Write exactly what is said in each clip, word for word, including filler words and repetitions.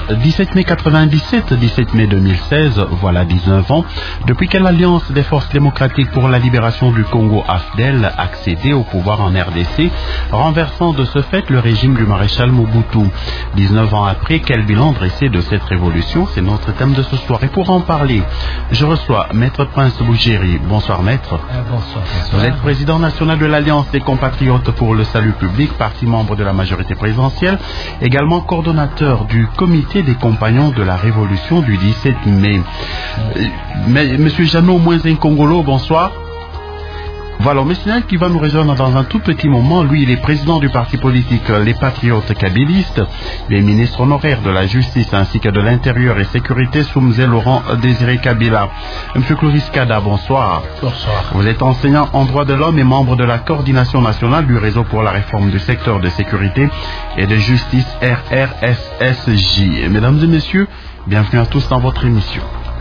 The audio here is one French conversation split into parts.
dix-sept mai quatre-vingt-dix-sept, dix-sept mai deux mille seize, voilà dix-neuf ans, depuis que l'Alliance des forces démocratiques pour la libération du Congo, A F D E L, accédait au pouvoir en R D C, renversant de ce fait le régime du maréchal Mobutu. dix-neuf ans après, quel bilan dressé de cette révolution? C'est notre thème de ce soir. Et pour en parler, je reçois Maître Prince Bougéry. Bonsoir Maître. Euh, bonsoir, bonsoir. Vous êtes président national de l'Alliance des compatriotes pour le salut public, parti membre de la majorité présidentielle, également coordonnateur du comité des compagnons de la révolution du dix-sept mai. Mais, Monsieur Jeannot Mwenze-Nkongolo, bonsoir. Voilà, monsieur qui va nous rejoindre dans un tout petit moment. Lui, il est président du parti politique Les Patriotes Kabylistes, il est ministre honoraire de la Justice ainsi que de l'Intérieur et Sécurité sous Mzee Laurent Désiré Kabila. Monsieur Clovis Kada, bonsoir. Bonsoir. Vous êtes enseignant en droit de l'homme et membre de la coordination nationale du réseau pour la réforme du secteur de sécurité et de justice R R S S J. Mesdames et messieurs, bienvenue à tous dans votre émission.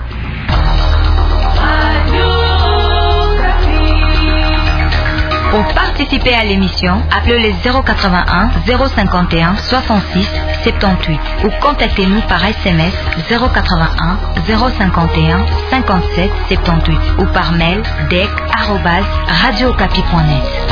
Pour participer à l'émission, appelez les zéro quatre-vingt-un, zéro cinquante et un, soixante-six, soixante-dix-huit ou contactez-nous par S M S zéro quatre-vingt-un, zéro cinquante et un, cinquante-sept, soixante-dix-huit ou par mail d e c arobase radio okapi point net.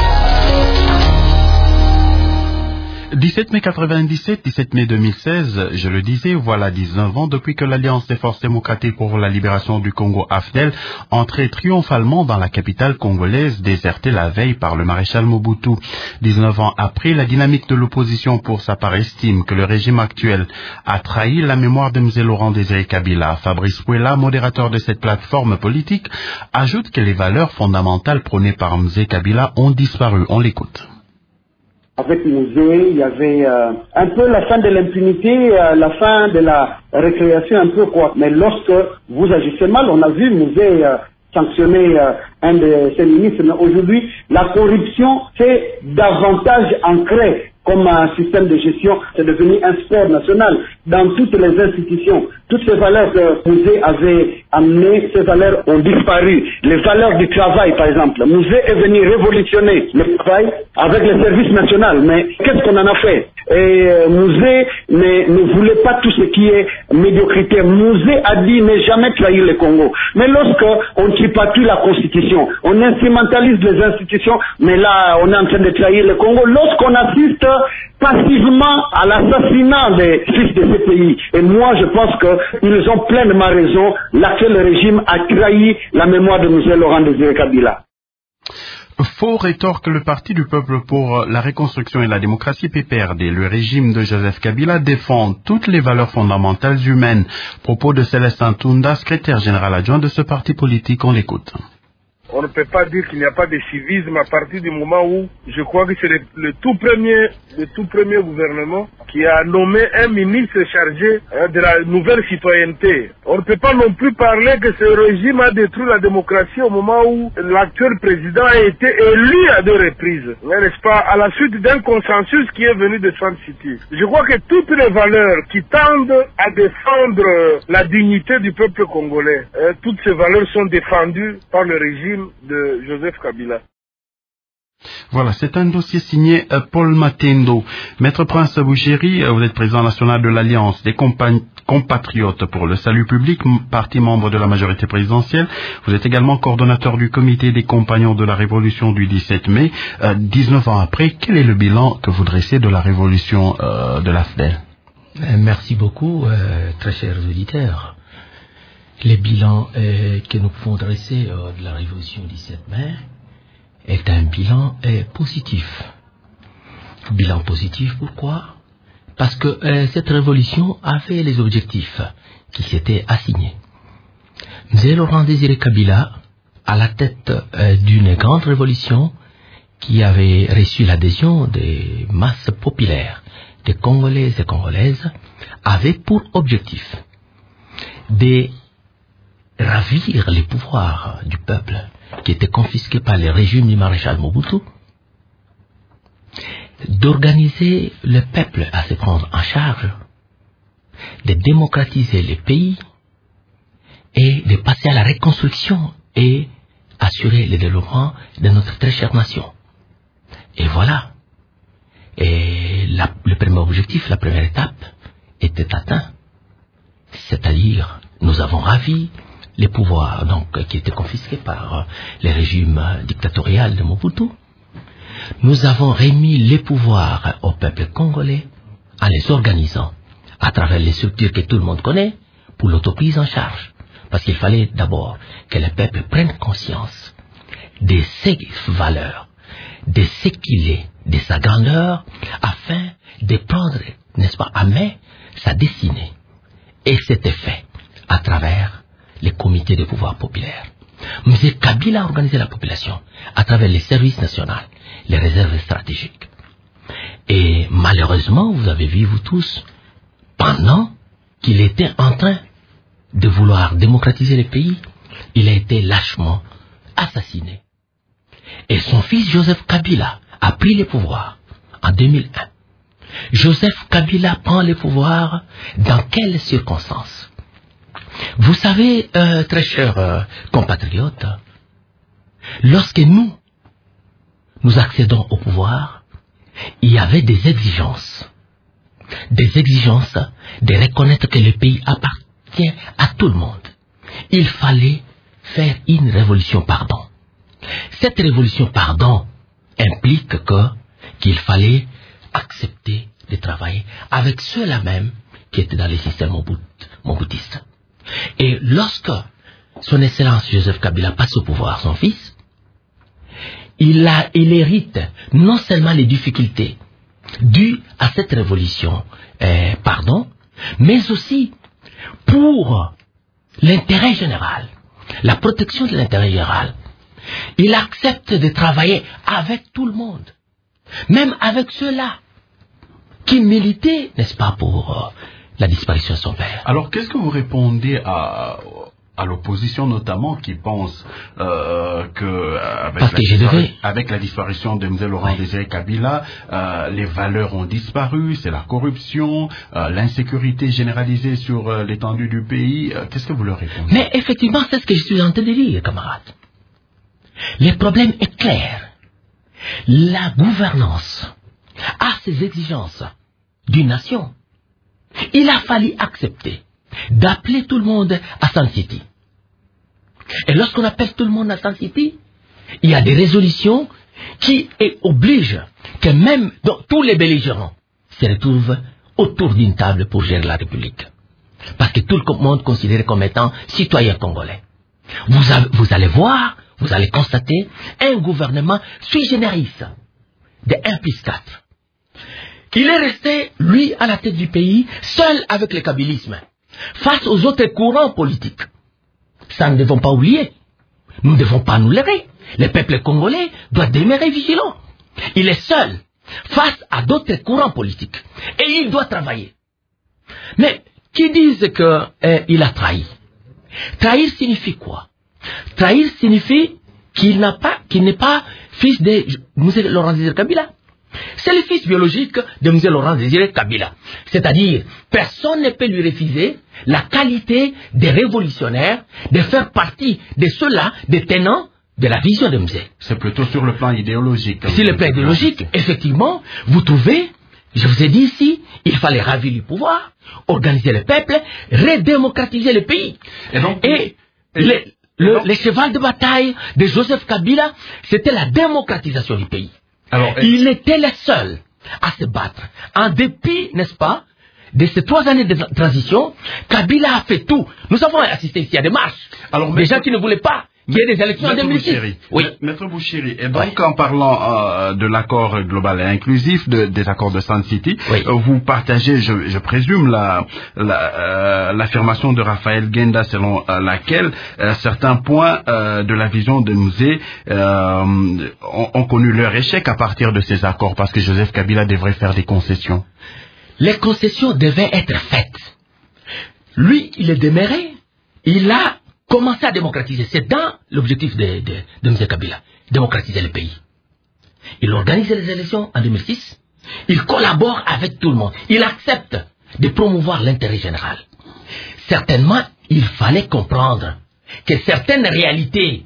dix-sept mai quatre-vingt-dix-sept, dix-sept mai deux mille seize, je le disais, voilà dix-neuf ans depuis que l'Alliance des forces démocratiques pour la libération du Congo, A F D E L, entrait triomphalement dans la capitale congolaise, désertée la veille par le maréchal Mobutu. dix-neuf ans après, la dynamique de l'opposition pour sa part estime que le régime actuel a trahi la mémoire de Mzee Laurent Désiré Kabila. Fabrice Pouela, modérateur de cette plateforme politique, ajoute que les valeurs fondamentales prônées par Mzee Kabila ont disparu. On l'écoute. Avec Mzee, il y avait euh, un peu la fin de l'impunité, euh, la fin de la récréation, un peu quoi. Mais lorsque vous agissez mal, on a vu Mzee euh, sanctionner euh, un de ses ministres. Mais aujourd'hui, la corruption, c'est davantage ancré comme un système de gestion. C'est devenu un sport national dans toutes les institutions. Toutes ces valeurs que Mzee avait amenées, ces valeurs ont disparu. Les valeurs du travail, par exemple. Mzee est venu révolutionner le travail avec le service national. Mais qu'est-ce qu'on en a fait? Et euh, Mzee ne, ne voulait pas tout ce qui est médiocrité. Mzee a dit ne jamais trahir le Congo. Mais lorsque on tripatouille la constitution, on instrumentalise les institutions, mais là on est en train de trahir le Congo. Lorsqu'on assiste passivement à l'assassinat des fils de ce pays. Et moi, je pense qu'ils ont pleinement raison. L'actuel régime a trahi la mémoire de Mzee Laurent Désiré Kabila. Faux rétorque le Parti du peuple pour la reconstruction et la démocratie P P R D. Le régime de Joseph Kabila défend toutes les valeurs fondamentales humaines. Propos de Célestin Tunda, secrétaire général adjoint de ce parti politique. On l'écoute. On ne peut pas dire qu'il n'y a pas de civisme à partir du moment où je crois que c'est le, le tout premier, le tout premier gouvernement qui a nommé un ministre chargé hein, de la nouvelle citoyenneté. On ne peut pas non plus parler que ce régime a détruit la démocratie au moment où l'actuel président a été élu à deux reprises, n'est-ce pas, à la suite d'un consensus qui est venu de Swan City. Je crois que toutes les valeurs qui tendent à défendre la dignité du peuple congolais, hein, toutes ces valeurs sont défendues par le régime de Joseph Kabila. Voilà, c'est un dossier signé euh, Paul Matendo. Maître Prince Bougéry, euh, vous êtes président national de l'Alliance des compatriotes pour le salut public, parti membre de la majorité présidentielle. Vous êtes également coordonnateur du comité des compagnons de la révolution du dix-sept mai. Euh, dix-neuf ans après, quel est le bilan que vous dressez de la révolution euh, de l'A F D E L? euh, Merci beaucoup, euh, très chers auditeurs. Le bilan euh, que nous pouvons dresser euh, de la révolution du dix-sept mai est un bilan euh, positif. Bilan positif, pourquoi? Parce que euh, cette révolution avait les objectifs qui s'étaient assignés. Mzee Laurent Désiré Kabila, à la tête euh, d'une grande révolution qui avait reçu l'adhésion des masses populaires, des Congolais et Congolaises, avait pour objectif de ravir les pouvoirs du peuple qui étaient confisqués par le régime du maréchal Mobutu, d'organiser le peuple à se prendre en charge, de démocratiser le pays et de passer à la reconstruction et assurer le développement de notre très chère nation. Et voilà. Et la, le premier objectif, la première étape était atteint. C'est-à-dire, nous avons ravi les pouvoirs donc, qui étaient confisqués par euh, les régimes euh, dictatoriaux de Mobutu. Nous avons remis les pouvoirs au peuple congolais en les organisant à travers les structures que tout le monde connaît pour l'autoprise en charge. Parce qu'il fallait d'abord que le peuple prenne conscience de ses valeurs, de ce qu'il est, de sa grandeur, afin de prendre, n'est-ce pas, à main sa destinée. Et c'était fait à travers les comités de pouvoir populaire. M. Kabila a organisé la population à travers les services nationaux, les réserves stratégiques. Et malheureusement, vous avez vu, vous tous, pendant qu'il était en train de vouloir démocratiser le pays, il a été lâchement assassiné. Et son fils Joseph Kabila a pris le pouvoir en deux mille un. Joseph Kabila prend le pouvoir dans quelles circonstances? Vous savez, euh, très chers euh, compatriotes, lorsque nous, nous accédons au pouvoir, il y avait des exigences. Des exigences de reconnaître que le pays appartient à tout le monde. Il fallait faire une révolution pardon. Cette révolution pardon implique que qu'il fallait accepter de travailler avec ceux-là même qui étaient dans les systèmes mobutistes. Et lorsque son Excellence Joseph Kabila passe au pouvoir, son fils, il, a, il hérite non seulement les difficultés dues à cette révolution, euh, pardon, mais aussi pour l'intérêt général, la protection de l'intérêt général. Il accepte de travailler avec tout le monde, même avec ceux-là qui militaient, n'est-ce pas, pour euh, la disparition de son père. Alors, qu'est-ce que vous répondez à, à l'opposition notamment qui pense euh, que, avec, Parce la que je devais... avec la disparition de M. Laurent Désiré oui. Kabila, euh, les valeurs ont disparu, c'est la corruption, euh, l'insécurité généralisée sur euh, l'étendue du pays. Euh, qu'est-ce que vous leur répondez? Mais effectivement, c'est ce que je suis en train de dire, camarades. Le problème est clair. La gouvernance a ses exigences d'une nation. Il a fallu accepter d'appeler tout le monde à Sun City. Et lorsqu'on appelle tout le monde à Sun City, il y a des résolutions qui obligent que même donc, tous les belligérants se retrouvent autour d'une table pour gérer la République. Parce que tout le monde est considéré comme étant citoyen congolais. Vous, avez, vous allez voir, vous allez constater un gouvernement sui generis de un plus quatre. Il est resté, lui, à la tête du pays, seul avec le kabylisme, face aux autres courants politiques. Ça, nous ne devons pas oublier. Nous ne devons pas nous leurrer. Le peuple congolais doit demeurer vigilant. Il est seul face à d'autres courants politiques. Et il doit travailler. Mais qui disent qu'il euh, a trahi? Trahir signifie quoi? Trahir signifie qu'il n'a pas, qu'il n'est pas fils de M. Laurent Désiré Kabila. C'est le fils biologique de M. Laurent Désiré Kabila. C'est-à-dire, personne ne peut lui refuser la qualité des révolutionnaires de faire partie de ceux-là, des tenants de la vision de M. C'est plutôt sur le plan idéologique. Sur le plan idéologique, effectivement, vous trouvez, je vous ai dit ici, il fallait ravir le pouvoir, organiser le peuple, redémocratiser le pays. Et donc, et, et les, le, donc, le cheval de bataille de Joseph Kabila, c'était la démocratisation du pays. Alors, il était le seul à se battre. En dépit, n'est-ce pas, de ces trois années de transition, Kabila a fait tout. Nous avons assisté ici à des marches. Alors, des gens qui ne voulaient pas qu'il y ait des élections en deux mille six. Oui. Maître Bouchiri, et donc oui. en parlant euh, de l'accord global et inclusif, de, des accords de Sun City, oui. euh, vous partagez, je, je présume, la, la, euh, l'affirmation de Raphaël Genda selon euh, laquelle euh, certains points euh, de la vision de Mzee euh, ont, ont connu leur échec à partir de ces accords, parce que Joseph Kabila devrait faire des concessions. Les concessions devaient être faites. Lui, il est demeuré, il a commencer à démocratiser. C'est dans l'objectif de, de, de M. Kabila. Démocratiser le pays. Il organise les élections en deux mille six. Il collabore avec tout le monde. Il accepte de promouvoir l'intérêt général. Certainement, il fallait comprendre que certaines réalités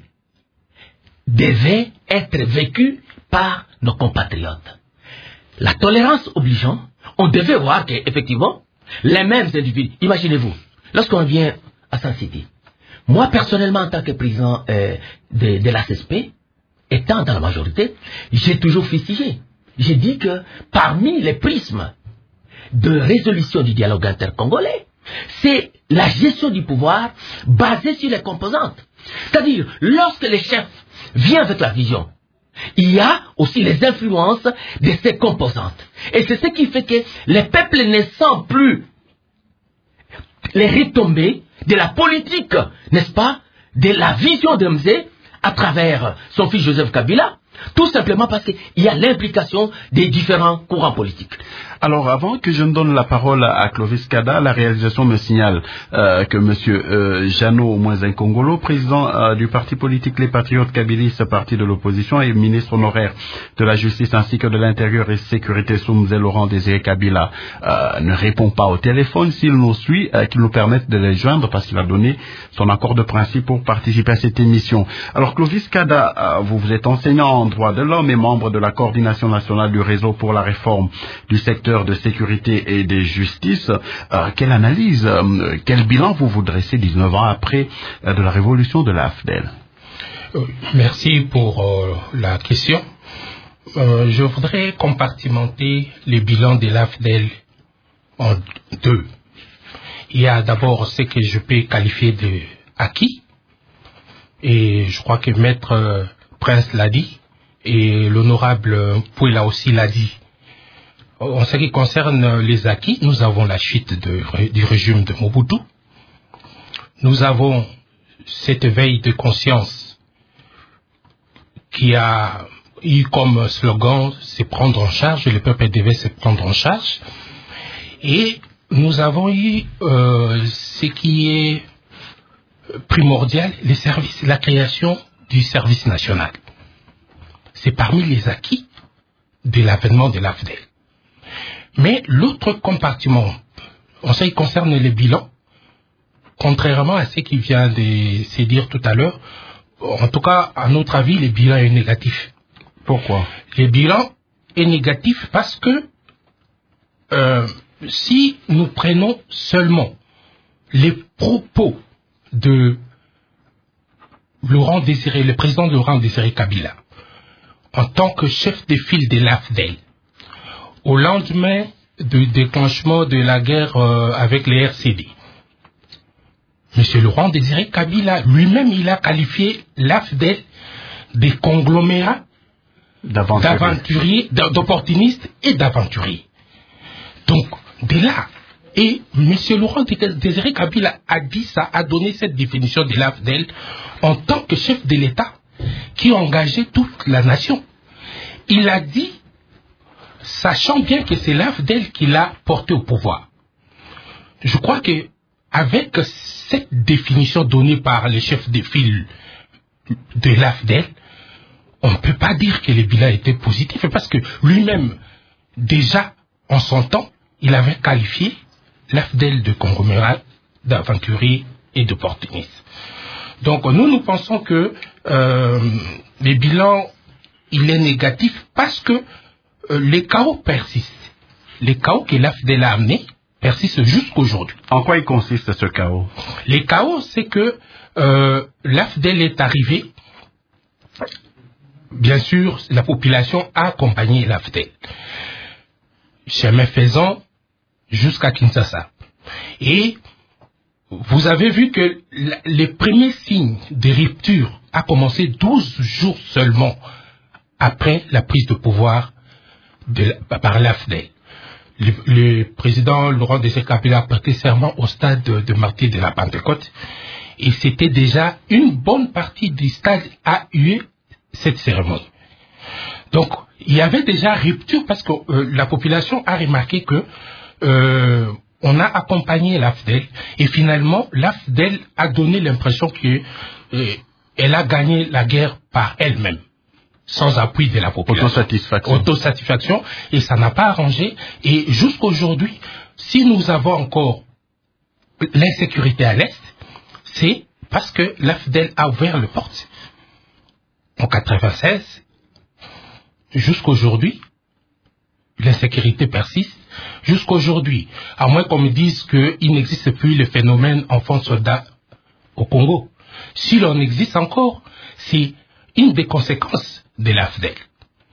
devaient être vécues par nos compatriotes. La tolérance obligeant, on devait voir qu'effectivement, les mêmes individus, imaginez-vous, lorsqu'on vient à San City, moi personnellement en tant que président euh, de, de l'A C S P, étant dans la majorité, j'ai toujours fustigé. J'ai dit que parmi les prismes de résolution du dialogue intercongolais, c'est la gestion du pouvoir basée sur les composantes. C'est-à-dire, lorsque les chefs viennent avec la vision, il y a aussi les influences de ces composantes. Et c'est ce qui fait que les peuples ne sentent plus les retombées de la politique, n'est-ce pas, de la vision de Mzé à travers son fils Joseph Kabila, tout simplement parce qu'il y a l'implication des différents courants politiques. Alors, avant que je ne donne la parole à Clovis Kada, la réalisation me signale euh, que M. Euh, Jeannot Mouezin-Kongolo, président euh, du parti politique Les Patriotes Kabilistes, parti de l'opposition, et ministre honoraire de la Justice ainsi que de l'Intérieur et Sécurité sous Mzé Laurent Désiré Kabila, euh, ne répond pas au téléphone. S'il nous suit, euh, qu'il nous permette de les joindre parce qu'il a donné son accord de principe pour participer à cette émission. Alors, Clovis Kada, euh, vous, vous êtes enseignant en droit de l'homme et membre de la coordination nationale du réseau pour la réforme du secteur de sécurité et de justice. Euh, quelle analyse, euh, quel bilan vous vous dressez dix-neuf ans après euh, de la révolution de l'A F D E L? euh, Merci pour euh, la question. Euh, je voudrais compartimenter le bilan de l'A F D E L en deux. Il y a d'abord ce que je peux qualifier de acquis, et je crois que Maître euh, Prince l'a dit, et l'honorable Pouila aussi l'a dit. En ce qui concerne les acquis, nous avons la chute de, du régime de Mobutu. Nous avons cette veille de conscience qui a eu comme slogan « se prendre en charge », le peuple devait se prendre en charge. Et nous avons eu euh, ce qui est primordial, les services, la création du service national. C'est parmi les acquis de l'avènement de l'A F D E L. Mais l'autre compartiment, en ce qui concerne les bilans, contrairement à ce qui vient de se dire tout à l'heure, en tout cas, à notre avis, le bilan est négatif. Pourquoi? Le bilan est négatif parce que euh, si nous prenons seulement les propos de Laurent Désiré, le président Laurent Désiré Kabila, en tant que chef de file de l'A F D E L, au lendemain du déclenchement de la guerre euh, avec les R C D, M. Laurent Désiré Kabila lui-même, il a qualifié l'A F D E L des conglomérats d'aventuriers, d'opportunistes et d'aventuriers. Donc, de là, et M. Laurent Désiré Kabila a dit ça, a donné cette définition de l'A F D E L en tant que chef de l'État qui engageait toute la nation. Il a dit, sachant bien que c'est l'A F D E L qui l'a porté au pouvoir. Je crois que avec cette définition donnée par les chefs de file de l'A F D E L, on ne peut pas dire que le bilan était positif, parce que lui-même, déjà en son temps, il avait qualifié l'A F D E L de conglomérat, d'aventurier et d'opportuniste. Donc nous, nous pensons que euh, le bilan, il est négatif parce que euh, les chaos persistent. Les chaos que l'A F D E L a amenés persistent jusqu'aujourd'hui. En quoi il consiste ce chaos? Les chaos, c'est que euh, l'A F D E L est arrivé, bien sûr, la population a accompagné l'A F D E L. Chemin faisant, jusqu'à Kinshasa. Et vous avez vu que les premiers signes de rupture a commencé douze jours seulement après la prise de pouvoir de la, par l'A F D E L. Le, le président Laurent Désiré Kabila a prêté serment au stade de, de martyrs de la Pentecôte, et c'était déjà une bonne partie du stade a eu cette cérémonie. Donc, il y avait déjà rupture parce que euh, la population a remarqué que euh, on a accompagné l'A F D E L, et finalement l'A F D E L a donné l'impression qu'elle euh, a gagné la guerre par elle-même, sans appui de la population. Autosatisfaction. Autosatisfaction, et ça n'a pas arrangé. Et jusqu'aujourd'hui, si nous avons encore l'insécurité à l'Est, c'est parce que l'A F D E L a ouvert les portes. En quatre-vingt-seize, jusqu'aujourd'hui, l'insécurité persiste. jusqu'aujourd'hui, à moins qu'on me dise qu'il n'existe plus le phénomène enfant-soldat au Congo. Si l'on existe encore, c'est une des conséquences de l'A F D E L.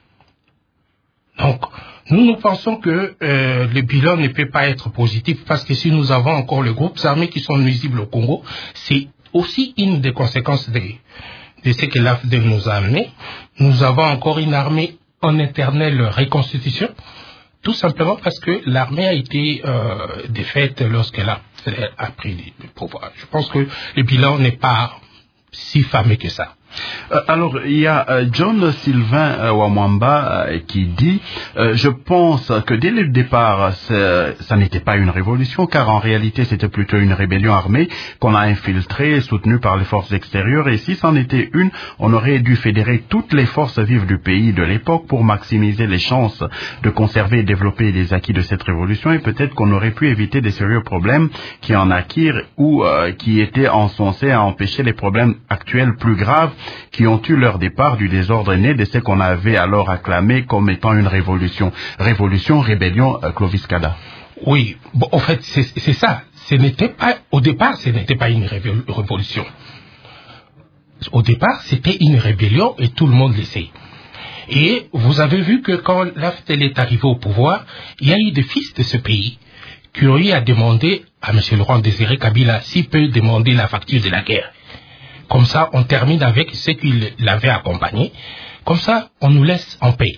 Donc, nous, nous pensons que euh, le bilan ne peut pas être positif parce que si nous avons encore les groupes armés qui sont nuisibles au Congo, c'est aussi une des conséquences de, de ce que l'A F D E L nous a amené. Nous avons encore une armée en éternelle reconstitution, tout simplement parce que l'armée a été euh, défaite lorsque l'A F D E L a pris le pouvoir. Je pense que le bilan n'est pas si fameux que ça. Euh, alors, il y a euh, John Sylvain euh, Wamwamba euh, qui dit euh, « Je pense que dès le départ, ça n'était pas une révolution, car en réalité, c'était plutôt une rébellion armée qu'on a infiltrée, soutenue par les forces extérieures. Et si c'en était une, on aurait dû fédérer toutes les forces vives du pays de l'époque pour maximiser les chances de conserver et développer les acquis de cette révolution. Et peut-être qu'on aurait pu éviter des sérieux problèmes qui en acquirent ou euh, qui étaient encensés à empêcher les problèmes actuels plus graves qui ont eu leur départ du désordre né de ce qu'on avait alors acclamé comme étant une révolution. Révolution, rébellion, euh, Clovis Kada. Oui, bon, en fait, c'est ça. Ce n'était pas, au départ, ce n'était pas une révolution. Au départ, c'était une rébellion et tout le monde le sait. Et vous avez vu que quand l'A F D E L est arrivé au pouvoir, il y a eu des fils de ce pays qui ont eu à demander à M. Laurent Désiré Kabila s'il peut demander la facture de la guerre. Comme ça, on termine avec ce qu'il l'avait accompagné. Comme ça, on nous laisse en paix.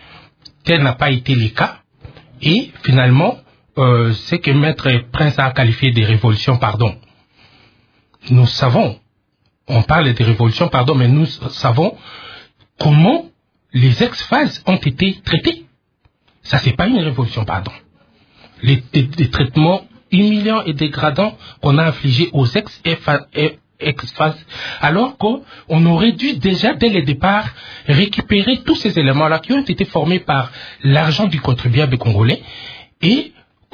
Tel n'a pas été le cas. Et finalement, euh, ce que Maître Prince a qualifié de révolution, pardon. Nous savons, on parle de révolution, pardon, mais nous savons comment les ex-phases ont été traités. Ça, c'est pas une révolution, pardon. Les, les, les traitements humiliants et dégradants qu'on a infligés aux ex-phases, ex-phase, alors qu'on aurait dû déjà dès le départ récupérer tous ces éléments-là qui ont été formés par l'argent du contribuable congolais et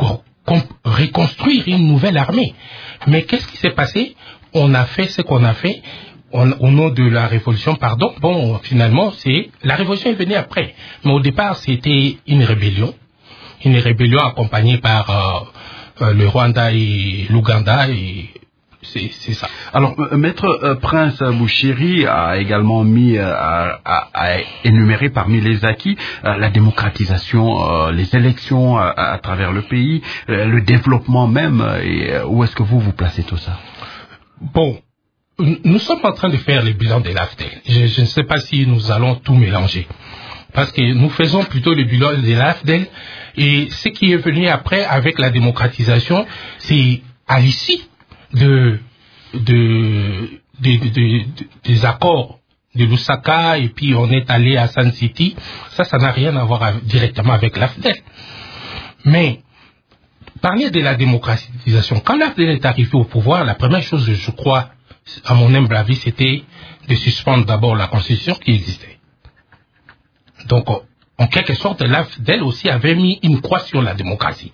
reconstruire une nouvelle armée. Mais qu'est-ce qui s'est passé? On a fait ce qu'on a fait on, au nom de la révolution, pardon. Bon, finalement, c'est la révolution est venue après. Mais au départ, c'était une rébellion, une rébellion accompagnée par euh, euh, le Rwanda et l'Ouganda et c'est ça. Alors, euh, Maître euh, Prince Bouchiri a également mis, euh, à, à, à énumérer parmi les acquis euh, la démocratisation, euh, les élections à, à travers le pays, euh, le développement même. Et euh, où est-ce que vous vous placez tout ça? Bon, nous sommes en train de faire le bilan de l'A F D E L. Je, je ne sais pas si nous allons tout mélanger. Parce que nous faisons plutôt le bilan de l'A F D E L. Et ce qui est venu après avec la démocratisation, c'est à l'issue De, de, de, de, de, des accords de Lusaka et puis on est allé à Sun City, ça, ça n'a rien à voir avec, directement avec l'A F D E L. Mais, parler de la démocratisation, quand l'A F D E L est arrivé au pouvoir, la première chose, je crois, à mon humble avis, c'était de suspendre d'abord la constitution qui existait. Donc, en quelque sorte, l'A F D E L aussi avait mis une croix sur la démocratie.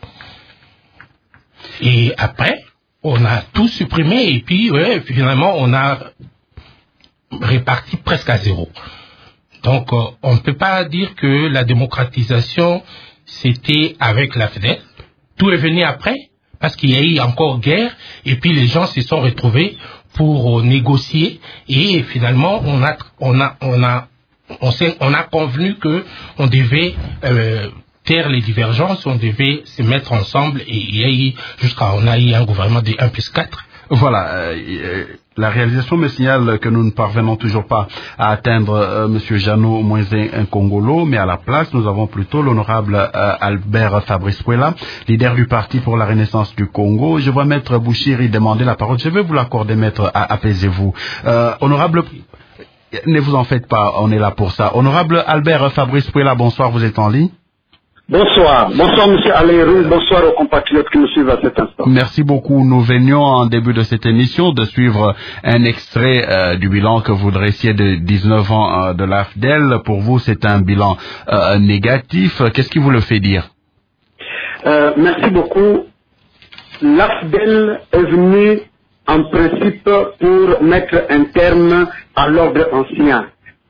Et après, on a tout supprimé et puis ouais, finalement on a réparti presque à zéro. Donc euh, on ne peut pas dire que la démocratisation c'était avec l'A F D E L. Tout est venu après parce qu'il y a eu encore guerre et puis les gens se sont retrouvés pour euh, négocier et finalement on a on a on a on s'est on a convenu que on devait euh, taire les divergences, on devait se mettre ensemble et il y a eu, jusqu'à on a eu un gouvernement de un plus quatre. Voilà, euh, la réalisation me signale que nous ne parvenons toujours pas à atteindre euh, M. Jeannot Moïse Nkongolo, mais à la place, nous avons plutôt l'honorable euh, Albert Fabrice Puela, leader du Parti pour la Renaissance du Congo. Je vois Maître Bouchiri demander la parole. Je vais vous l'accorder, Maître, apaisez-vous. Euh, honorable, ne vous en faites pas, on est là pour ça. Honorable Albert Fabrice Puela, bonsoir, vous êtes en ligne? Bonsoir. Bonsoir, monsieur Aléru. Bonsoir aux compatriotes qui nous suivent à cet instant. Merci beaucoup. Nous venions en début de cette émission de suivre un extrait euh, du bilan que vous dressiez de dix-neuf ans euh, de l'A F D E L. Pour vous, c'est un bilan euh, négatif. Qu'est-ce qui vous le fait dire? euh, Merci beaucoup. L'A F D E L est venu en principe pour mettre un terme à l'ordre ancien.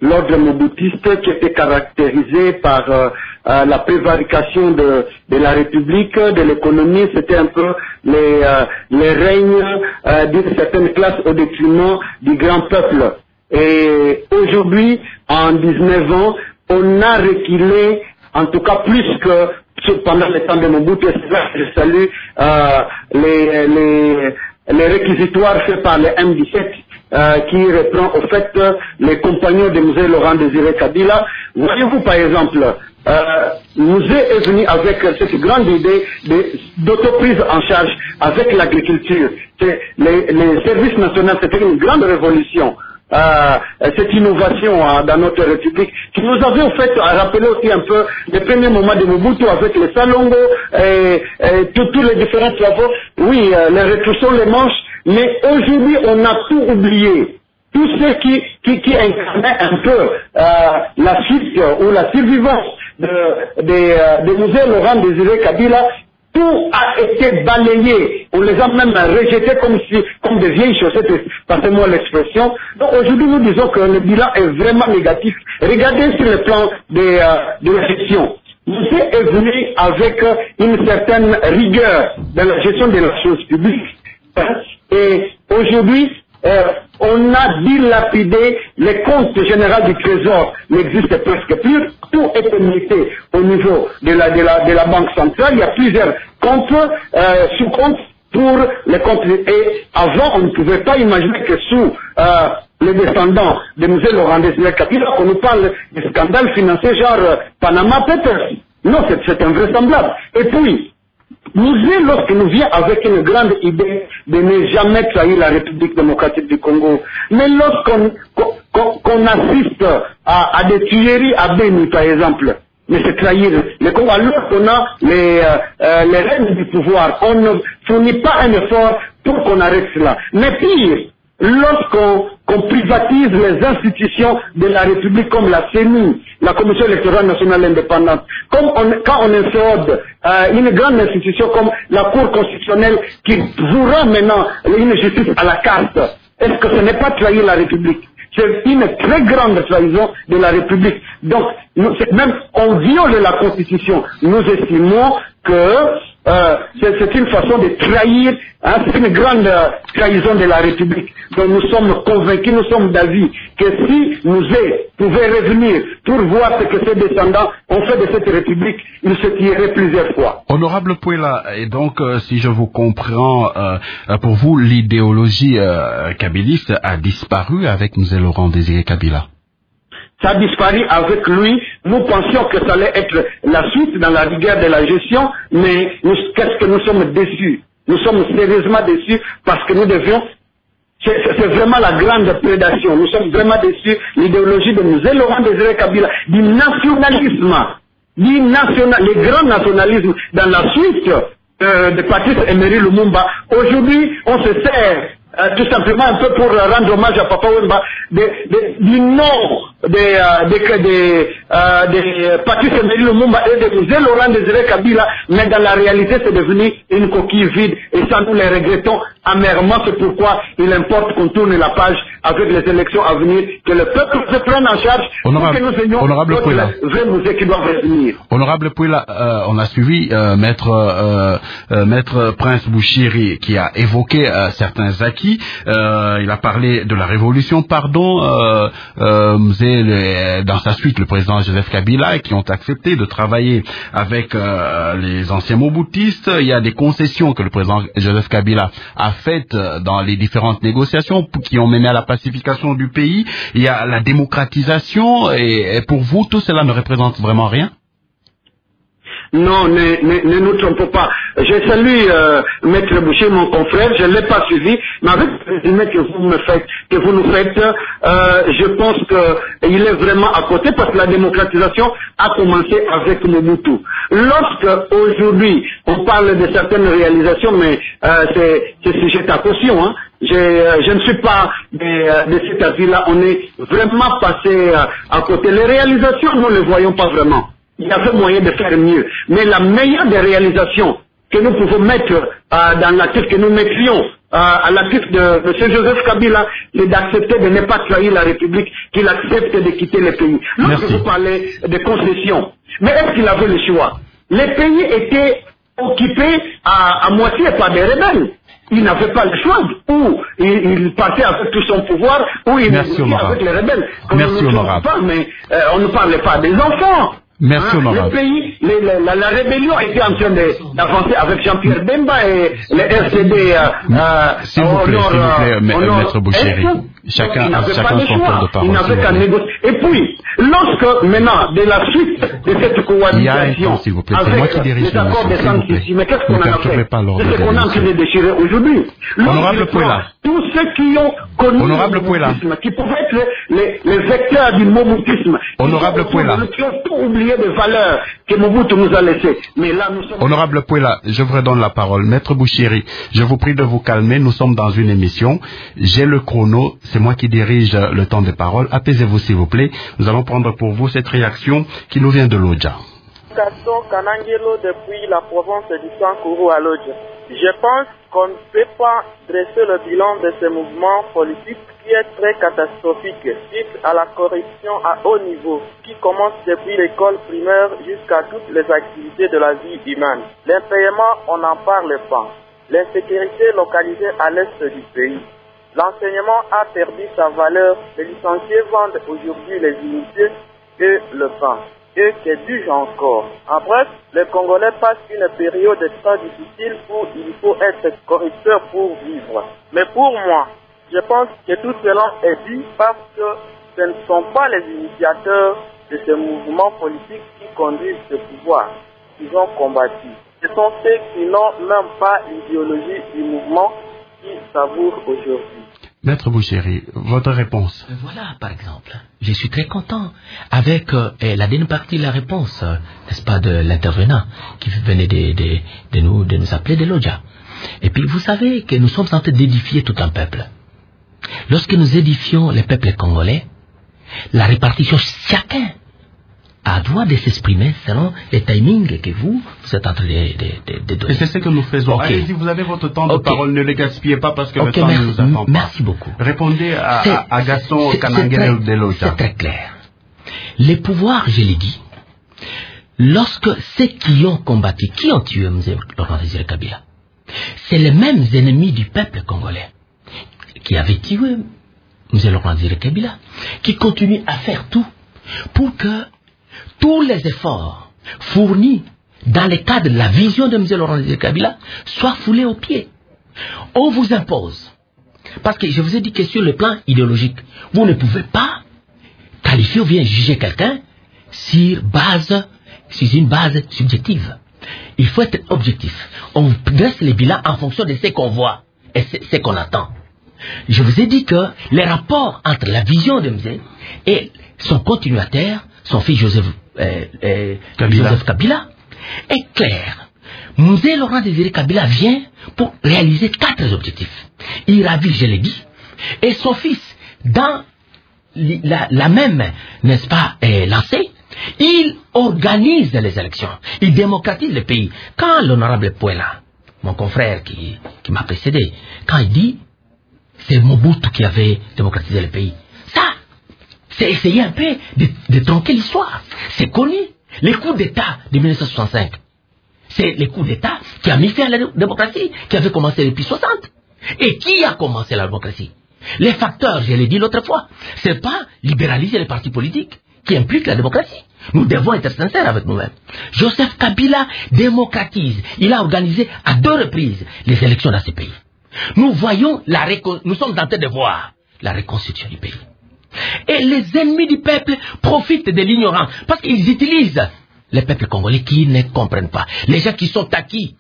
l'ordre moboutiste qui était caractérisé par euh, euh, la prévarication de, de la République, de l'économie. C'était un peu les, euh, les règnes euh, d'une certaine classe au détriment du grand peuple. Et aujourd'hui, en dix-neuf ans, on a reculé, en tout cas plus que pendant le temps de Mobutu. Et c'est là que je salue euh, les, les, les réquisitoires faits par le M dix-sept, euh, qui reprend au fait euh, les compagnons de Musée Laurent Désiré Kabila. Voyez-vous par exemple, euh, Musée est venu avec cette grande idée d'autoprise en charge avec l'agriculture. Les, les services nationaux, c'était une grande révolution. Euh, cette innovation euh, dans notre République, qui nous avait en fait rappelé aussi un peu les premiers moments de Mobutu avec les salongos et, et tous les différents travaux. Oui, euh, les retroussons les manches, mais aujourd'hui on a tout oublié. Tous ceux qui, qui, qui incarnaient un peu euh, la suite ou la survivance de, de, euh, de Musée Laurent Désiré Kabila, tout a été balayé. On les a même rejetés comme si, comme des vieilles chaussettes, passez-moi l'expression. Donc aujourd'hui, nous disons que le bilan est vraiment négatif. Regardez sur le plan de, euh, de la gestion. Monsieur est venu avec une certaine rigueur dans la gestion de la chose publique. Et aujourd'hui, euh, on a dilapidé les comptes généraux du Trésor, n'existent presque plus. Tout est limité au niveau de la, de la, de la Banque centrale. Il y a plusieurs comptes, euh, sous-comptes pour les comptes. Et avant, on ne pouvait pas imaginer que sous euh, les descendants de Musée Laurent Désiré Kabila, qu'on nous parle de scandales financiers genre euh, Panama Papers. Non, c'est invraisemblable. Et puis, Musée, lorsqu'il nous vient avec une grande idée de ne jamais trahir la République démocratique du Congo, mais lorsqu'on qu'on, qu'on assiste à, à des tueries à Beni, par exemple, mais c'est trahir le Congo, alors qu'on a les, euh, les règnes du pouvoir, on ne fournit pas un effort pour qu'on arrête cela. Mais pire, lorsqu'on qu'on privatise les institutions de la République comme la C E N I, la Commission électorale nationale indépendante, comme on, quand on inféode euh, une grande institution comme la Cour constitutionnelle qui jouera maintenant une justice à la carte, est-ce que ce n'est pas trahir la République? C'est une très grande trahison de la République. Donc, nous, même on viole la Constitution. Nous estimons que euh, c'est une façon de trahir, hein, c'est une grande euh, trahison de la République. Donc nous sommes convaincus, nous sommes d'avis que si nous pouvions revenir pour voir ce que ces descendants ont fait de cette République, ils se tireraient plusieurs fois. Honorable Pouela, et donc euh, si je vous comprends, euh, pour vous l'idéologie euh, kabyliste a disparu avec Musée Laurent Désiré Kabila? Ça a disparu avec lui. Nous pensions que ça allait être la suite dans la rigueur de la gestion, mais qu'est-ce que nous sommes déçus? Nous sommes sérieusement déçus parce que nous devions... C'est vraiment la grande prédation. Nous sommes vraiment déçus. L'idéologie de Musée Laurent Désiré Kabila, du nationalisme, du national, les grands nationalismes dans la suite euh, de Patrice Emery Lumumba. Aujourd'hui, on se sert Euh, tout simplement un peu pour euh, rendre hommage à Papa Wemba de, de, du nom de, euh, de, de, euh, de Patrice Emery Lumumba et de Musée Laurent Désiré Kabila, mais dans la réalité c'est devenu une coquille vide et ça nous les regrettons amèrement. C'est pourquoi il importe qu'on tourne la page avec les élections à venir, que le peuple se prenne en charge. Honorable, pour que nous ayons honorable Pouela, vrai musée qui doit revenir. Honorable Pouela, euh, on a suivi euh, maître, euh, euh, maître Prince Bouchiri qui a évoqué euh, certains acquis. Euh, il a parlé de la révolution, pardon, euh, euh, les, dans sa suite le président Joseph Kabila, qui ont accepté de travailler avec euh, les anciens mobutistes. Il y a des concessions que le président Joseph Kabila a faites dans les différentes négociations qui ont mené à la pacification du pays. Il y a la démocratisation et, et pour vous, tout cela ne représente vraiment rien? Non, ne, ne, ne nous trompons pas. Je salue euh, Maître Boucher, mon confrère, je ne l'ai pas suivi, mais avec le résumé que vous me faites, que vous nous faites, euh, je pense qu'il est vraiment à côté parce que la démocratisation a commencé avec Mobutu. Lorsque aujourd'hui on parle de certaines réalisations, mais euh, c'est sujet à caution, hein. Je, euh, je ne suis pas de, de cet avis-là, on est vraiment passé euh, à côté. Les réalisations, nous ne les voyons pas vraiment. Il y avait moyen de faire mieux. Mais la meilleure des réalisations que nous pouvons mettre euh, dans la tête, que nous mettrions à l'actif de M. Joseph Kabila, c'est d'accepter de ne pas trahir la République, qu'il accepte de quitter le pays. Lorsque vous parlez de concessions, mais est-ce qu'il avait le choix? Les pays étaient occupés à, à moitié par des rebelles. Il n'avait pas le choix. Ou il, il partait avec tout son pouvoir, ou il négociait avec les rebelles. Comme Merci, on ne honorable. pas, mais euh, on ne parlait pas des enfants. Merci, hein, honorable. Le pays, les, la, la, la rébellion était en train d'avancer avec Jean-Pierre Bemba et le R C D. Euh, euh, s'il vous plaît, s'il vous plaît, euh, maître Bouchéri. Chacun, chacun son tour de parole. Il n'avait qu'à négocier. Et puis, lorsque maintenant, de la suite de cette cohabitation, il y a un temps, s'il vous plaît, c'est moi qui dirige les accords de Saint-Cyr, mais qu'est-ce qu'on en a fait? C'est ce qu'on est en train de déchirer aujourd'hui. Honorable Pouela. Tous ceux qui ont connu Honorable le Pouela. qui pouvaient être les, les vecteurs du moboutisme, Honorable Pouela. qui ont tout oublié des valeurs que Mobutu nous a laissées. Mais là, nous sommes... Honorable Pouela, je vous redonne la parole. Maître Bouchéri, je vous prie de vous calmer. Nous sommes dans une émission. J'ai le chrono. C'est moi qui dirige le temps des paroles. Apaisez-vous, s'il vous plaît. Nous allons prendre pour vous cette réaction qui nous vient de l'Odja. Gaston Kanangelo depuis la province du Sankuru à l'Odja. Je pense qu'on ne peut pas dresser le bilan de ce mouvement politique qui est très catastrophique suite à la corruption à haut niveau qui commence depuis l'école primaire jusqu'à toutes les activités de la vie humaine. L'impayement, on n'en parle pas. L'insécurité localisée à l'est du pays. L'enseignement a perdu sa valeur. Les licenciés vendent aujourd'hui les unités et le pain. Et que dis-je encore? En bref, les Congolais passent une période très difficile où il faut être corrupteur pour vivre. Mais pour moi, je pense que tout cela est dû parce que ce ne sont pas les initiateurs de ce mouvement politique qui conduisent ce pouvoir qu'ils ont combattu. Ce sont ceux qui n'ont même pas l'idéologie du mouvement qui savourent aujourd'hui. Maître Bouchéri, votre réponse. Voilà, par exemple. Je suis très content avec euh, la dernière partie de la réponse, euh, n'est-ce pas, de l'intervenant qui venait de, de, de, nous, de nous appeler de l'Odja. Et puis, vous savez que nous sommes en train d'édifier tout un peuple. Lorsque nous édifions les peuples congolais, la répartition, chacun a droit de s'exprimer selon les timings que vous, vous êtes en train de, de, de, de donner. Et c'est ce que nous faisons. Okay. Allez-y, vous avez votre temps de okay. parole, ne le gaspillez pas parce que okay, le temps merci, ne nous attend pas. Merci beaucoup. Répondez à, à Gaston Kanangelo de l'Odja. C'est très clair. Les pouvoirs, je l'ai dit, lorsque ceux qui ont combattu, qui ont tué M. Laurent Désiré Kabila, c'est les mêmes ennemis du peuple congolais qui avaient tué M. Laurent Désiré Kabila, qui continuent à faire tout pour que tous les efforts fournis dans le cadre de la vision de M. Laurent Désiré Kabila soient foulés aux pieds. On vous impose. Parce que je vous ai dit que sur le plan idéologique, vous ne pouvez pas qualifier ou bien juger quelqu'un sur base, sur une base subjective. Il faut être objectif. On dresse les bilans en fonction de ce qu'on voit et ce qu'on attend. Je vous ai dit que les rapports entre la vision de M. et son continuateur, son fils Joseph, euh, euh, Kabila. Joseph Kabila, est clair. M. Laurent Désiré Kabila vient pour réaliser quatre objectifs. Il ravit, je l'ai dit, et son fils, dans la, la même, n'est-ce pas, euh, lancée, il organise les élections, il démocratise le pays. Quand l'honorable Pouela, mon confrère qui, qui m'a précédé, quand il dit c'est Mobutu qui avait démocratisé le pays, ça, c'est essayer un peu de, de tronquer l'histoire. C'est connu. Les coups d'État de mille neuf cent soixante-cinq, c'est les coups d'État qui a mis fin à la démocratie, qui avait commencé depuis soixante. Et qui a commencé la démocratie? Les facteurs, je l'ai dit l'autre fois, c'est pas libéraliser les partis politiques qui impliquent la démocratie. Nous devons être sincères avec nous-mêmes. Joseph Kabila démocratise. Il a organisé à deux reprises les élections dans ce pays. Nous voyons la récon... nous sommes en train de voir la reconstruction du pays. Et les ennemis du peuple profitent de l'ignorance parce qu'ils utilisent les peuples congolais qui ne comprennent pas. Les gens qui sont acquis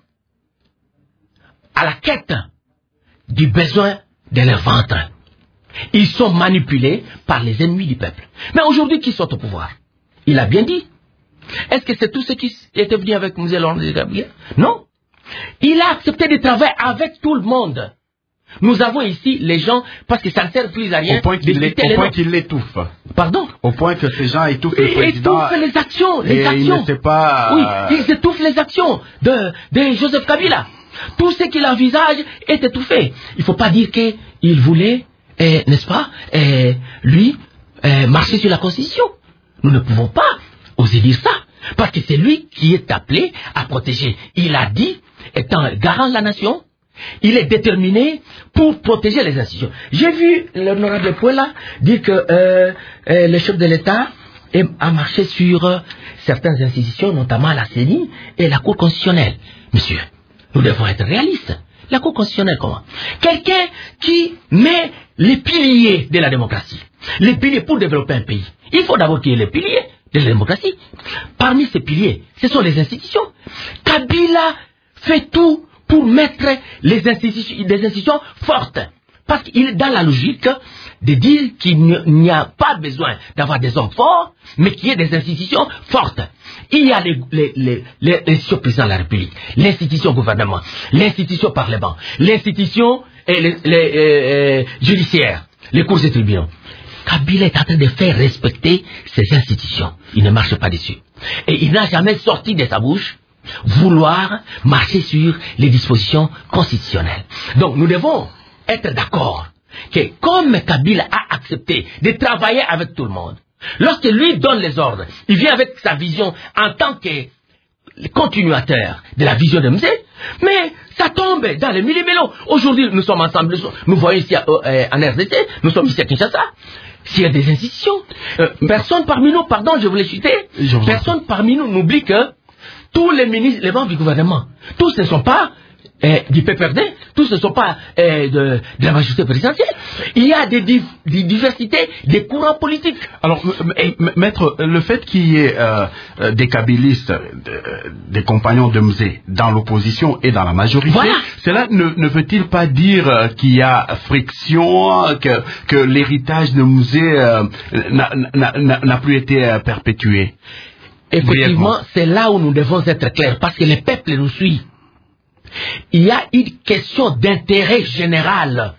à la quête du besoin de leur ventre. Ils sont manipulés par les ennemis du peuple. Mais aujourd'hui, qui sont au pouvoir? Il a bien dit. Est-ce que c'est tout ce qui était venu avec M. Laurent Désiré Kabila? Non. Il a accepté de travailler avec tout le monde. Nous avons ici les gens, parce que ça ne sert plus à rien. Au point qu'il l'étouffe. Pardon? Au point que ces gens étouffent le président. Étouffent les actions. Les et actions. Il ne sait pas... Oui, ils étouffent les actions de, de Joseph Kabila. Tout ce qu'il envisage est étouffé. Il ne faut pas dire qu'il voulait, eh, n'est-ce pas, eh, lui, eh, marcher sur la Constitution. Nous ne pouvons pas oser dire ça. Parce que c'est lui qui est appelé à protéger. Il a dit, étant garant de la nation, il est déterminé pour protéger les institutions. J'ai vu l'honorable Pouela dire que euh, euh, le chef de l'État a marché sur euh, certaines institutions, notamment la C E N I et la Cour constitutionnelle. Monsieur, nous devons être réalistes. La Cour constitutionnelle, comment? Quelqu'un qui met les piliers de la démocratie, les piliers pour développer un pays. Il faut d'abord qu'il y ait les piliers de la démocratie. Parmi ces piliers, ce sont les institutions. Kabila fait tout pour mettre les institutions, des institutions fortes. Parce qu'il est dans la logique de dire qu'il n'y a pas besoin d'avoir des hommes forts, mais qu'il y ait des institutions fortes. Il y a les, les, les, les, l'institution président de la République, l'institution gouvernement, l'institution parlement, l'institution et les, les, euh, judiciaires, les cours et tribunaux. Kabila est en train de faire respecter ces institutions. Il ne marche pas dessus. Et il n'a jamais sorti de sa bouche vouloir marcher sur les dispositions constitutionnelles. Donc nous devons être d'accord que comme Kabila a accepté de travailler avec tout le monde, lorsque lui donne les ordres, il vient avec sa vision en tant que continuateur de la vision de Mzé, mais ça tombe dans les millimélos. Aujourd'hui, nous sommes ensemble, nous voyons ici euh, en R D C, nous sommes ici à Kinshasa. S'il y a des institutions, euh, personne parmi nous, pardon, je voulais citer, je personne parmi nous n'oublie que tous les ministres, les membres du gouvernement, tous ne sont pas euh, du P P R D, tous ne sont pas euh, de, de la majorité présidentielle. Il y a des, div des diversités, des courants politiques. Alors, et, maître, le fait qu'il y ait euh, des kabylistes, des compagnons de Mzé dans l'opposition et dans la majorité, voilà. Cela ne, ne veut-il pas dire euh, qu'il y a friction, que, que l'héritage de Mzé euh, n'a plus été euh, perpétué? Effectivement, c'est là où nous devons être clairs, parce que le peuple nous suit. Il y a une question d'intérêt général.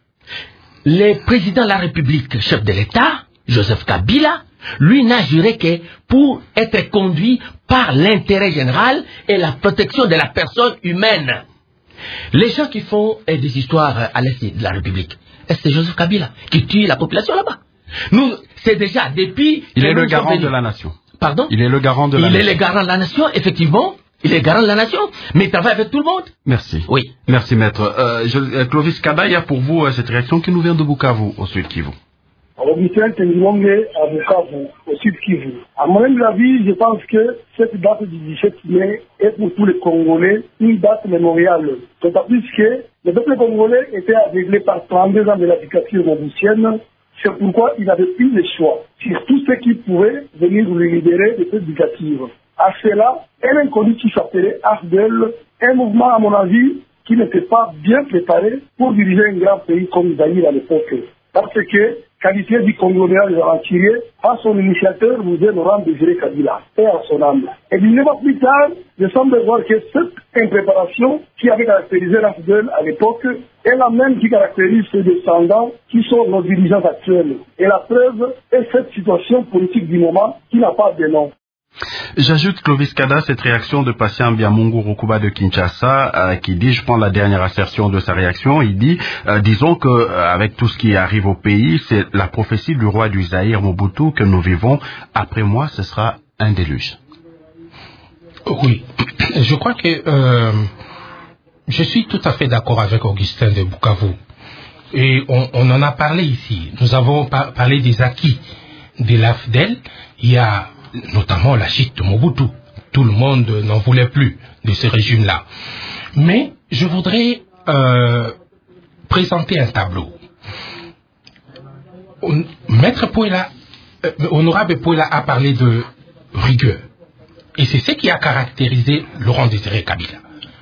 Le président de la République, chef de l'État, Joseph Kabila, lui n'a juré que pour être conduit par l'intérêt général et la protection de la personne humaine. Les gens qui font eh, des histoires à l'est de la République, c'est Joseph Kabila qui tue la population là-bas. Nous, c'est déjà depuis... Il est le garant de la nation. Pardon? Il est le garant de la il nation. Il est le garant de la nation, effectivement. Il est garant de la nation, mais il travaille avec tout le monde. Merci. Oui. Merci, maître. Euh, je, euh, Clovis Kada, il y a pour vous euh, cette réaction qui nous vient de Bukavu, au Sud Kivu. Augustin Tengilongue à Bukavu, au Sud Kivu. À mon avis, je pense que cette date du dix-sept mai est pour tous les Congolais une date mémoriale. D'autant plus que le peuple congolais était aveuglé par trente-deux ans de la dictature mobusienne. C'est pourquoi il avait plus le choix sur tout ce qui pouvait venir le libérer de cette dictature. À cela, un inconnu qui s'appelait Afdel, un mouvement à mon avis qui n'était pas bien préparé pour diriger un grand pays comme Zaïre à l'époque. Parce que, qualifié du Congolais des aventuriers, à son initiateur, vous êtes Laurent Désiré Kabila, et à son âme. Et dix-neuf ans plus tard, je semble voir que cette impréparation qui avait caractérisé Afdel à l'époque est la même qui caractérise ses descendants qui sont nos dirigeants actuels. Et la preuve est cette situation politique du moment qui n'a pas de nom. J'ajoute, Clovis Kada, cette réaction de Patient Biamungu Rukuba de Kinshasa, euh, qui dit, je prends la dernière assertion de sa réaction, il dit, euh, disons que euh, avec tout ce qui arrive au pays, c'est la prophétie du roi du Zaïre, Mobutu, que nous vivons. Après moi, ce sera un déluge. Oui, je crois que euh, je suis tout à fait d'accord avec Augustin de Bukavu. Et on, on en a parlé ici. Nous avons par parlé des acquis de l'A F D E L. Il y a notamment la chute de Mobutu. Tout le monde n'en voulait plus de ce régime-là. Mais je voudrais euh, présenter un tableau. On, Maître Pouela, euh, honorable Pouela a parlé de rigueur. Et c'est ce qui a caractérisé Laurent Désiré Kabila.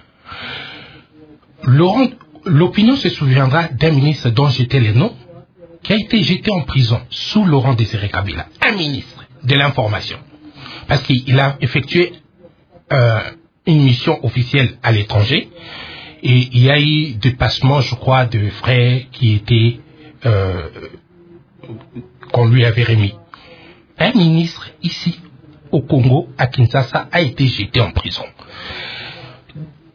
L'opinion se souviendra d'un ministre dont j'étais le nom, qui a été jeté en prison sous Laurent Désiré Kabila. Un ministre de l'information, parce qu'il a effectué euh, une mission officielle à l'étranger et il y a eu des passements, je crois, de frais qui étaient euh, qu'on lui avait remis. Un ministre ici au Congo, à Kinshasa, a été jeté en prison.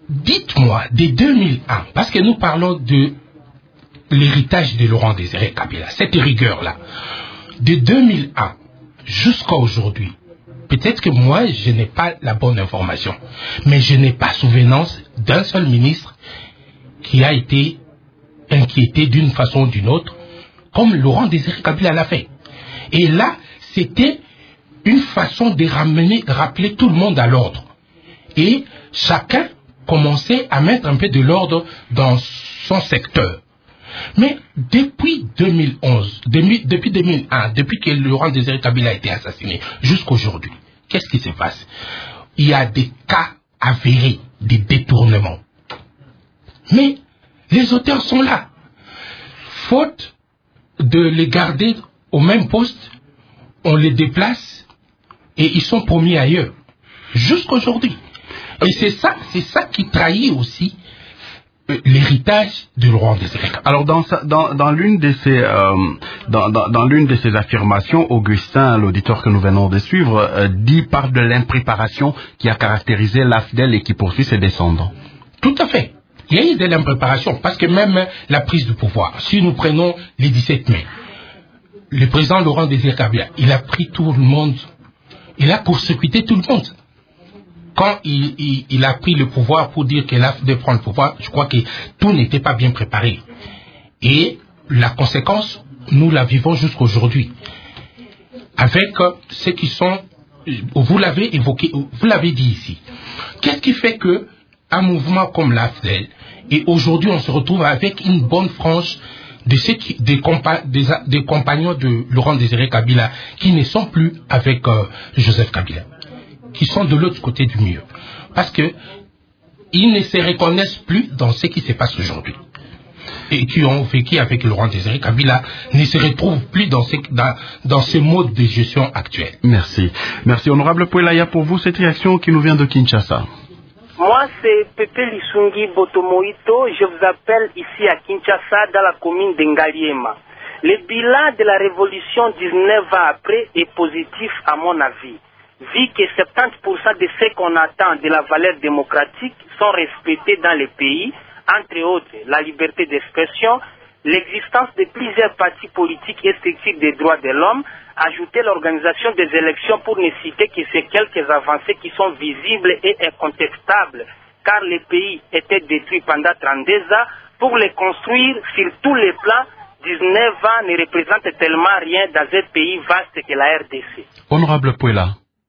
dites-moi, dès deux mille un, parce que nous parlons de l'héritage de Laurent Désiré Kabila, cette rigueur-là, de deux mille un jusqu'à aujourd'hui, peut-être que moi, je n'ai pas la bonne information, mais je n'ai pas souvenance d'un seul ministre qui a été inquiété d'une façon ou d'une autre, comme Laurent Désiré Kabila l'a fait. Et là, c'était une façon de ramener, de rappeler tout le monde à l'ordre. Et chacun commençait à mettre un peu de l'ordre dans son secteur. Mais depuis deux mille onze, depuis deux mille un, depuis que Laurent Désiré Kabila a été assassiné, jusqu'aujourd'hui, qu'est-ce qui se passe? Il y a des cas avérés, des détournements. Mais les auteurs sont là. Faute de les garder au même poste, on les déplace et ils sont promis ailleurs. Jusqu'aujourd'hui. Et c'est ça, c'est ça qui trahit aussi euh, l'héritage de Laurent Désiré Kabila. Alors dans, sa, dans, dans l'une de ces euh, dans, dans, dans l'une de ces affirmations, Augustin, l'auditeur que nous venons de suivre, euh, dit parle de l'impréparation qui a caractérisé l'A F D E L et qui poursuit ses descendants. Tout à fait. Il y a eu de l'impréparation parce que même la prise de pouvoir, si nous prenons les dix-sept mai, le président Laurent Désiré Kabila, il a pris tout le monde, il a court-circuité tout le monde. Quand il, il, il a pris le pouvoir pour dire qu'il a de prendre le pouvoir, je crois que tout n'était pas bien préparé. Et la conséquence, nous la vivons jusqu'aujourd'hui. Avec ceux qui sont, vous l'avez évoqué, vous l'avez dit ici. Qu'est-ce qui fait que un mouvement comme l'A F D E L, et aujourd'hui on se retrouve avec une bonne frange de ceux qui, des, compa, des, des compagnons de Laurent Désiré Kabila qui ne sont plus avec euh, Joseph Kabila, qui sont de l'autre côté du mur. Parce que ils ne se reconnaissent plus dans ce qui se passe aujourd'hui. Et qui ont vécu avec Laurent Désiré Kabila ne se retrouvent plus dans ce, dans, dans ce mode de gestion actuel. Merci. Merci, honorable Pouelaya, pour vous, cette réaction qui nous vient de Kinshasa. Moi, c'est Pepe Lisungi Botomoito. Je vous appelle ici à Kinshasa, dans la commune d'Engaliema. Le bilan de la révolution dix-neuf ans après est positif à mon avis, vu que soixante-dix pour cent de ce qu'on attend de la valeur démocratique sont respectés dans le pays, entre autres la liberté d'expression, l'existence de plusieurs partis politiques et structures des droits de l'homme, ajouter l'organisation des élections pour ne citer que ces quelques avancées qui sont visibles et incontestables, car le pays était détruit pendant trente-deux ans. Pour les construire sur tous les plans, dix-neuf ans ne représentent tellement rien dans un pays vaste que la R D C. Honorable Pouela.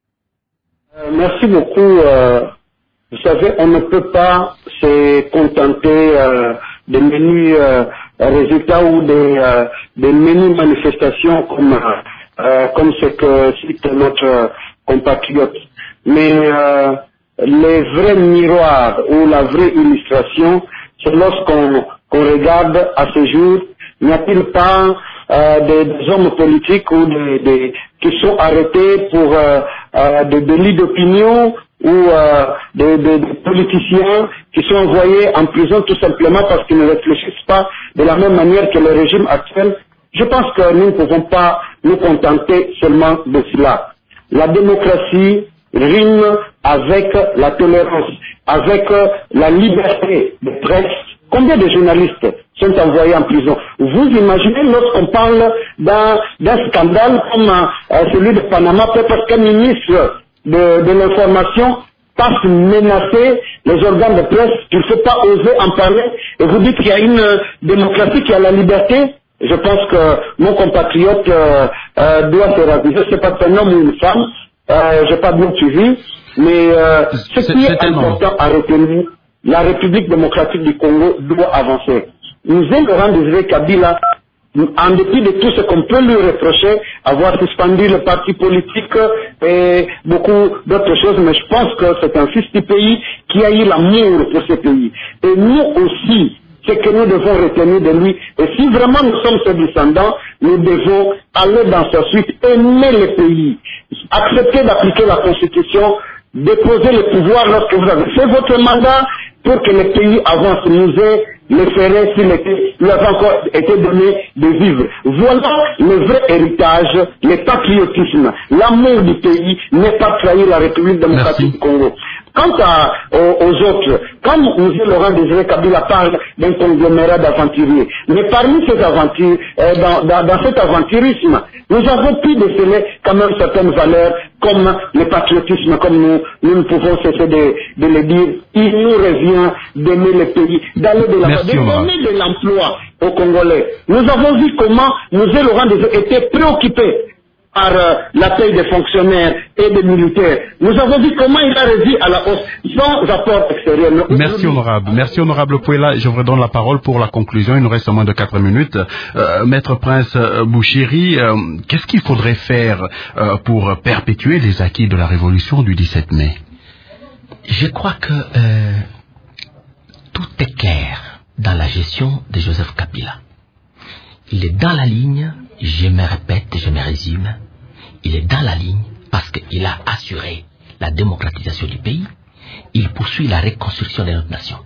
Euh, merci beaucoup. Euh, vous savez, on ne peut pas se contenter euh, des menus euh, résultats ou des, euh, des menus manifestations comme, euh, comme ce que cite notre compatriote. Mais euh, les vrais miroirs ou la vraie illustration, c'est lorsqu'on qu'on regarde à ce jour, n'y a-t-il pas euh, des, des hommes politiques ou des, des, qui sont arrêtés pour euh, euh, des délits d'opinion ou euh, des, des, des politiciens qui sont envoyés en prison tout simplement parce qu'ils ne réfléchissent pas de la même manière que le régime actuel. Je pense que nous ne pouvons pas nous contenter seulement de cela. La démocratie rime avec la tolérance, avec la liberté de presse. Combien de journalistes sont envoyés en prison? Vous imaginez lorsqu'on parle d'un, d'un scandale comme euh, celui de Panama, parce qu'un ministre de, de l'information passe menacer les organes de presse, il ne faut pas oser en parler, et vous dites qu'il y a une euh, démocratie qui a la liberté. Je pense que mon compatriote euh, euh, doit se raviser. C'est pas un homme ou une femme, euh, j'ai pas bien suivi, mais euh, ce qui est important à retenir, la République démocratique du Congo doit avancer. Nous aimons Laurent Désiré Kabila, en dépit de tout ce qu'on peut lui reprocher, avoir suspendu le parti politique et beaucoup d'autres choses, mais je pense que c'est un fils du pays qui a eu l'amour pour ce pays. Et nous aussi, ce que nous devons retenir de lui, et si vraiment nous sommes ses descendants, nous devons aller dans sa suite, aimer le pays, accepter d'appliquer la Constitution, déposer le pouvoir lorsque vous avez fait votre mandat pour que le pays avance. Nous ait le ferait s'il lui avait encore été donné de vivre. Voilà le vrai héritage, le patriotisme, l'amour du pays n'est pas trahi la République démocratique du Congo. Quant à, aux, aux autres, quand M. Laurent Désiré Kabila parle d'un conglomérat d'aventuriers, mais parmi ces aventures, euh, dans, dans, dans cet aventurisme, nous avons pu déceler quand même certaines valeurs comme le patriotisme, comme nous, nous ne pouvons cesser de, de le dire. Il nous revient d'aimer le pays, d'aller de l'emploi, de donner de l'emploi aux Congolais. Nous avons vu comment M. Laurent Désiré était préoccupé par euh, la paie des fonctionnaires et des militaires. Nous avons vu comment il a réduit à la hausse sans apport extérieur. Merci honorable. Merci honorable Pouela. Je vous redonne la parole pour la conclusion. Il nous reste moins de quatre minutes. Euh, Maître Prince Bouchiri, euh, qu'est-ce qu'il faudrait faire euh, pour perpétuer les acquis de la révolution du dix-sept mai? Je crois que euh, tout est clair dans la gestion de Joseph Kabila. Il est dans la ligne, je me répète, je me résume, il est dans la ligne parce qu'il a assuré la démocratisation du pays, il poursuit la reconstruction de notre nation.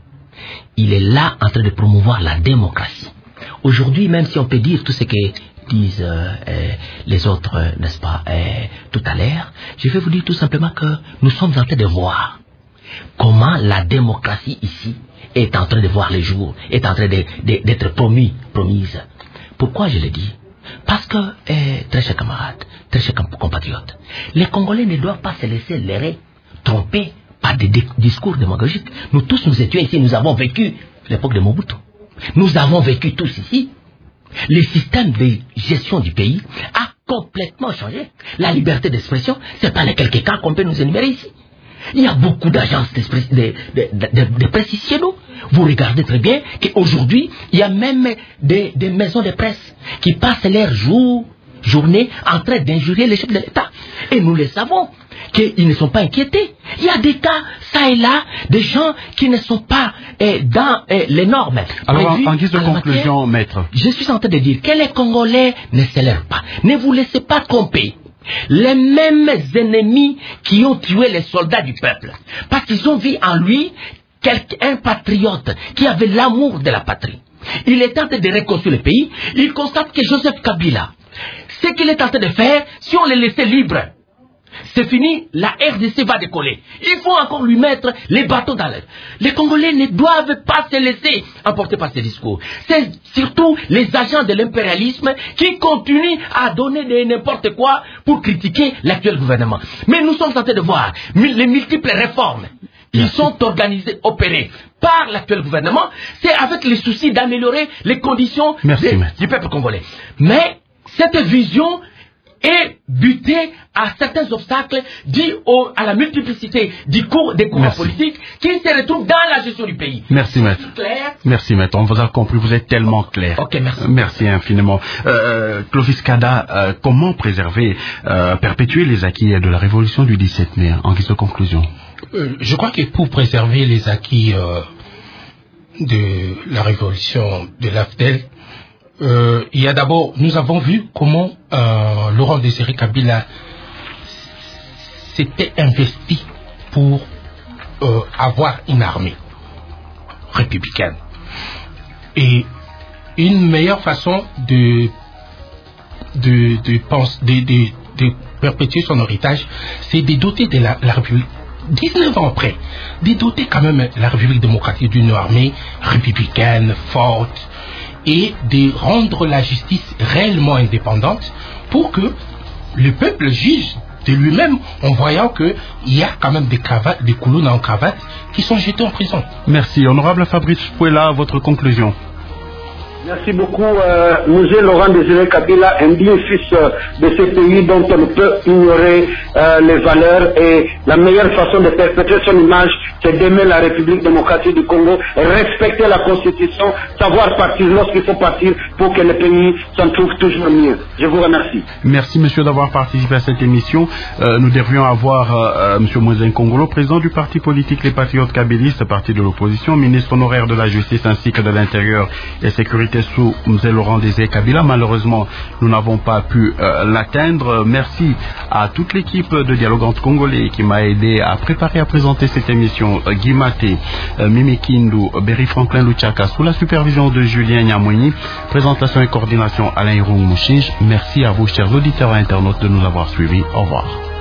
Il est là en train de promouvoir la démocratie. Aujourd'hui, même si on peut dire tout ce que disent euh, euh, les autres, euh, n'est-ce pas, euh, tout à l'heure, je vais vous dire tout simplement que nous sommes en train de voir comment la démocratie ici est en train de voir le jour, est en train de, de, d'être promis, promise. Pourquoi je le dis? Parce que, euh, très chers camarades, très chers compatriotes, les Congolais ne doivent pas se laisser leurrer, tromper par des discours démagogiques. Nous tous, nous étions ici, nous avons vécu l'époque de Mobutu. Nous avons vécu tous ici. Le système de gestion du pays a complètement changé. La liberté d'expression, ce n'est pas les quelques cas qu'on peut nous énumérer ici. Il y a beaucoup d'agences de, de, de, de presse ici chez nous. Vous regardez très bien qu'aujourd'hui, il y a même des, des maisons de presse qui passent leur jour, journée en train d'injurier les chefs de l'État. Et nous le savons, qu'ils ne sont pas inquiétés. Il y a des cas, ça et là, des gens qui ne sont pas eh, dans eh, les normes. Alors, en, en guise de conclusion, maître. Je suis en train de dire que les Congolais ne se lèvent pas. Ne vous laissez pas tromper. Les mêmes ennemis qui ont tué les soldats du peuple, parce qu'ils ont vu en lui un patriote qui avait l'amour de la patrie. Il est en train de reconstruire le pays. Il constate que Joseph Kabila, ce qu'il est en train de faire, si on le laissait libre, c'est fini, la R D C va décoller. Il faut encore lui mettre les bâtons dans l'œil. Les Congolais ne doivent pas se laisser emporter par ces discours. C'est surtout les agents de l'impérialisme qui continuent à donner de n'importe quoi pour critiquer l'actuel gouvernement. Mais nous sommes en train de voir les multiples réformes qui Merci. sont organisées, opérées par l'actuel gouvernement. C'est avec le souci d'améliorer les conditions Merci, de, du peuple congolais. Mais cette vision est butée à certains obstacles dus au, à la multiplicité du cours, des courants Merci. politiques qui se retrouvent dans la gestion du pays. Merci, maître. Merci, maître. On vous a compris. Vous êtes tellement clair. Ok, merci. Merci infiniment. Euh, Clovis Kada, euh, comment préserver, euh, perpétuer les acquis de la révolution du dix-sept mai, en guise de conclusion? euh, Je crois que pour préserver les acquis euh, de la révolution de l'A F D E L, Euh, il y a d'abord, nous avons vu comment euh, Laurent Désiré Kabila s'était investi pour euh, avoir une armée républicaine. Et une meilleure façon de, de, de, pense, de, de, de perpétuer son héritage, c'est de doter de la, la République, dix-neuf ans après, de doter quand même la République démocratique d'une armée républicaine, forte, et de rendre la justice réellement indépendante pour que le peuple juge de lui-même en voyant qu'il y a quand même des cravates, des colonnes en cravate qui sont jetés en prison. Merci. Honorable Fabrice Pouela, votre conclusion. Merci beaucoup, euh, M. Laurent Désiré Kabila, un digne fils euh, de ce pays dont on ne peut ignorer euh, les valeurs, et la meilleure façon de perpétuer son image, c'est d'aimer la République démocratique du Congo, respecter la Constitution, savoir partir lorsqu'il faut partir pour que le pays s'en trouve toujours mieux. Je vous remercie. Merci, monsieur, d'avoir participé à cette émission. Euh, nous devrions avoir euh, M. Moïse Nkongolo, président du parti politique Les Patriotes Kabylistes, parti de l'opposition, ministre honoraire de la Justice ainsi que de l'Intérieur et Sécurité sous M. Laurent Désiré Kabila. Malheureusement, nous n'avons pas pu euh, l'atteindre. Merci à toute l'équipe de Dialogue entre Congolais qui m'a aidé à préparer, à présenter cette émission. Euh, Guy Maté, euh, Mimi Kindu, Berry Franklin Luchaka, sous la supervision de Julien Nyamouini. Présentation et coordination Alain Roux Mouchige. Merci à vous, chers auditeurs et internautes, de nous avoir suivis. Au revoir.